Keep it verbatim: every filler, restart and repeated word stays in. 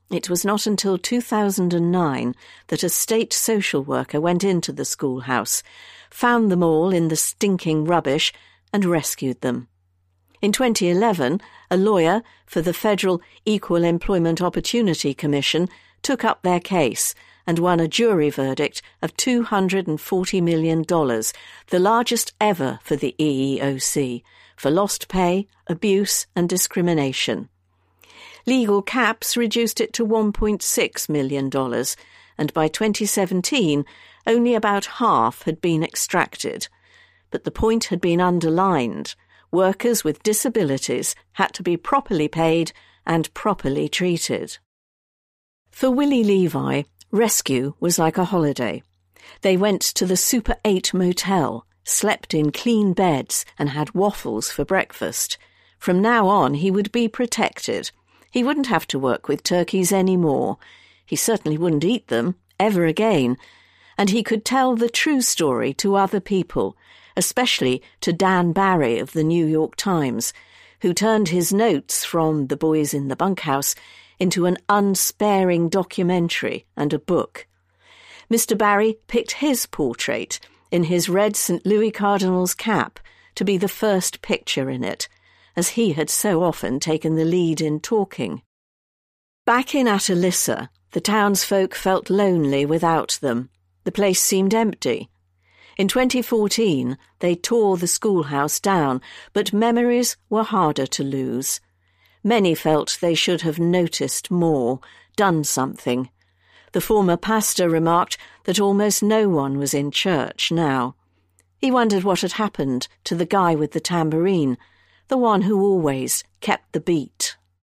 It was not until two thousand nine that a state social worker went into the schoolhouse, found them all in the stinking rubbish, and rescued them. In twenty eleven, a lawyer for the Federal Equal Employment Opportunity Commission took up their case and won a jury verdict of two hundred forty million dollars, the largest ever for the E E O C, for lost pay, abuse and discrimination. Legal caps reduced it to one point six million dollars, and by twenty seventeen only about half had been extracted. But the point had been underlined. Workers with disabilities had to be properly paid and properly treated. For Willie Levi, rescue was like a holiday. They went to the Super eight motel, slept in clean beds and had waffles for breakfast. From now on he would be protected. He wouldn't have to work with turkeys any more. He certainly wouldn't eat them, ever again. And he could tell the true story to other people, especially to Dan Barry of the New York Times, who turned his notes from The Boys in the Bunkhouse into an unsparing documentary and a book. Mister Barry picked his portrait in his red Saint Louis Cardinals cap to be the first picture in it, as he had so often taken the lead in talking. Back in Atalissa, the townsfolk felt lonely without them. The place seemed empty. In twenty fourteen, they tore the schoolhouse down, but memories were harder to lose. Many felt they should have noticed more, done something. The former pastor remarked that almost no one was in church now. He wondered what had happened to the guy with the tambourine, the one who always kept the beat.